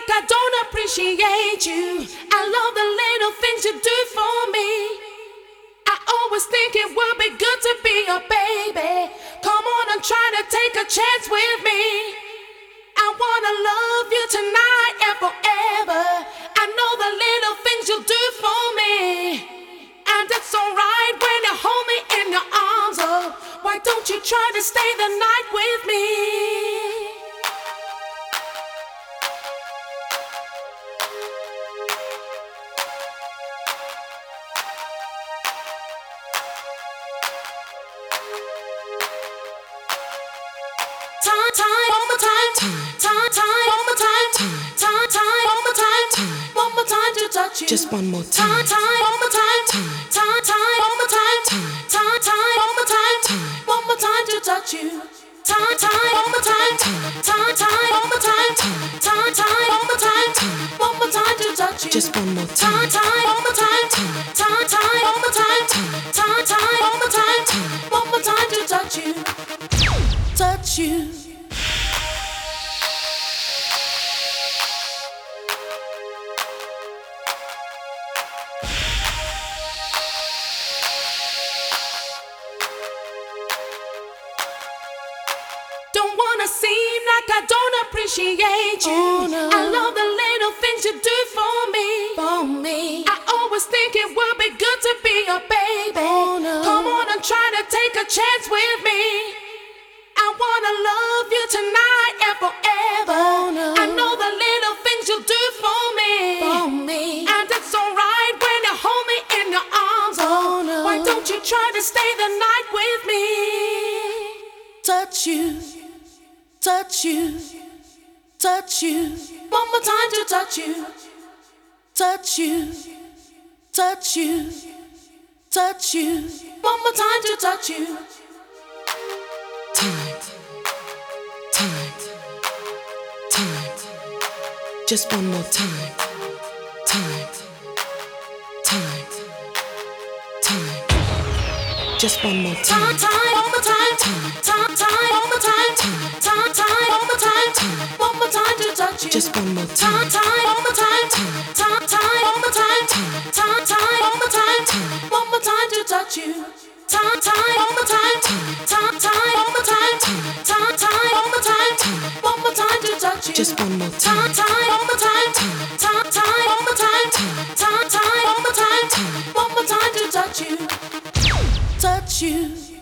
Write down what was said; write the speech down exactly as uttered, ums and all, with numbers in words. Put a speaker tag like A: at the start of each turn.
A: like I don't appreciate you. I love the little things you do for me. I always think it would be good to be a baby. Come on and try to take a chance with me. I wanna love you tonight and forever. I know the little things you do for me, and it's alright when you hold me in your arms. Oh, why don't you try to stay the night with me? Time, time, one more time, time, time, time, one more time, time, time, time, one more time, time, one more time to touch you.
B: Just one more time.
A: Time, time, one more time,
B: Time.
A: time, time, one more time,
B: Time.
A: time, time, one more time,
B: Time.
A: one more time to touch you. Time, time, one more time,
B: Time.
A: time, time, one more time,
B: Time.
A: time, time, one more time,
B: Time.
A: one more time to touch you.
B: Just one more
A: Time,
B: time.
A: time, one more time,
B: Time.
A: time, time, one more time,
B: Time.
A: time, time, one more time,
B: Time.
A: one more time to touch you, touch you. Don't wanna seem like I don't appreciate you.
B: Oh, no.
A: I love the little things you do for me.
B: For me.
A: I always think it would be good to be a baby.
B: Oh, no.
A: Come on and try to take a chance with me. I wanna love you tonight and forever.
B: Oh, no.
A: I know the little things you do for me.
B: For me.
A: And it's alright when you hold me in your arms.
B: Oh, no.
A: Why don't you try to stay the night with me?
B: Touch you. Touch you. Touch you.
A: One more time to touch you.
B: Touch you. Touch you. Touch you.
A: One more time to touch you.
B: Time. Time. Time. Just one more time. Time. Time. Time. Just one more
A: Time,
B: time.
A: time, one more time.
B: Time.
A: Time, time, one more time.
B: Time.
A: Time, time, one more time.
B: Time.
A: One more time to touch you.
B: Just one more
A: Time,
B: time.
A: time, one more time.
B: Time.
A: Time, time, one more time.
B: Time.
A: Time, time, one more time.
B: Time.
A: One more time to touch you. Time, time, one more time.
B: Time.
A: Time, time, one more time.
B: Time.
A: Time, time, one more time.
B: Time.
A: One more time to touch you.
B: Just one more
A: Time,
B: time.
A: time, one more time.
B: Time.
A: Time, time, one more time.
B: Time.
A: Time, time, one more time.
B: Time.
A: One more time to touch you.
B: Touch you.